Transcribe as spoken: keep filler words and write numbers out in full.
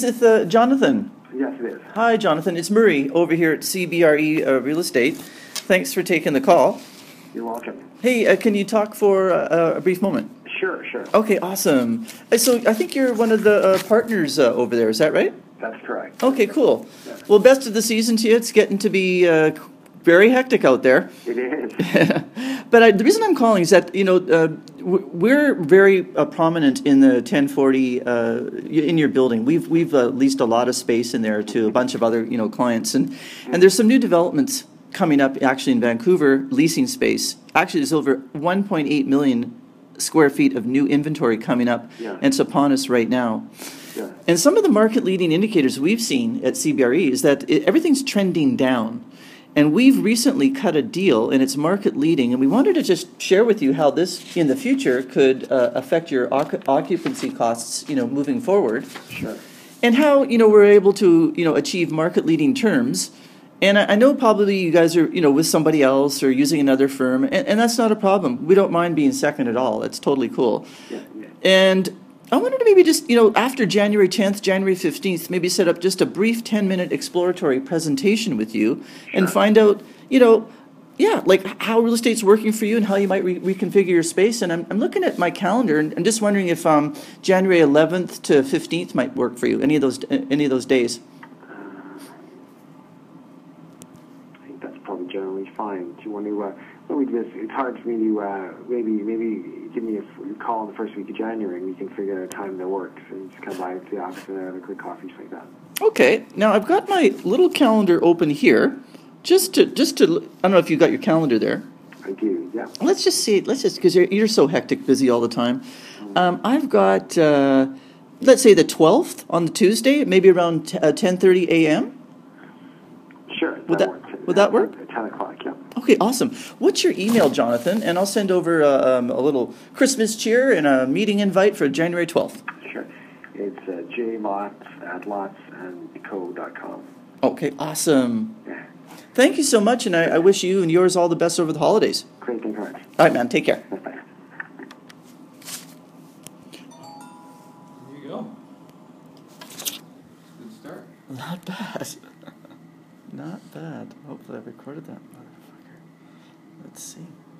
With uh, Jonathan. Yes, it is. Hi, Jonathan. It's Murray over here at C B R E uh, Real Estate. Thanks for taking the call. You're welcome. Hey, uh, can you talk for uh, a brief moment? Sure, sure. Okay, awesome. Uh, so I think you're one of the uh, partners uh, over there. Is that right? That's correct. Okay, cool. Yeah. Well, best of the season to you. It's getting to be uh, very hectic out there. It is. But I, the reason I'm calling is that, you know, uh, we're very uh, prominent in the ten forty uh, in your building. We've we've uh, leased a lot of space in there to a bunch of other, you know, clients, and and there's some new developments coming up actually in Vancouver, leasing space. Actually, there's over one point eight million square feet of new inventory coming up, yeah. and it's upon us right now. Yeah. And some of the market leading indicators we've seen at C B R E is that it, everything's trending down. And we've recently cut a deal, and it's market leading, and we wanted to just share with you how this, in the future, could uh, affect your oc- occupancy costs, you know, moving forward. Sure. And how, you know, we're able to, you know, achieve market leading terms. And I, I know probably you guys are, you know, with somebody else or using another firm, and, and that's not a problem. We don't mind being second at all. That's totally cool. Yeah, yeah. And I wanted to maybe just, you know, after January tenth, January fifteenth, maybe set up just a brief ten-minute exploratory presentation with you Sure. and find out, you know, yeah, like how real estate's working for you and how you might re- reconfigure your space. And I'm, I'm looking at my calendar and I'm just wondering if um, January eleventh to fifteenth might work for you, any of those any of those days. I think that's probably generally fine. Do you want to, uh, what we do is, it's hard for me to, uh, maybe, maybe give me a f- call the first week of January and we can figure out a time that works and just come by to the office and have a quick coffee, just like that. Okay, now I've got my little calendar open here, just to, just to, I don't know if you got your calendar there. I do, yeah. Let's just see, let's just, because you're, you're so hectic, busy all the time. Um, I've got, uh, let's say the twelfth on the Tuesday, maybe around t- uh, ten thirty a.m. Sure. Would that- works. would that work? At ten o'clock, yeah. Okay, awesome. What's your email, Jonathan? And I'll send over uh, um, a little Christmas cheer and a meeting invite for January twelfth. Sure. It's uh, jlots at lots and co dot com. Okay, awesome. Yeah. Thank you so much, and I, I wish you and yours all the best over the holidays. Great, thank you very much. All right, man, take care. Bye. There you go. Good start. Not bad. Not bad. Hopefully I recorded that motherfucker. Let's see.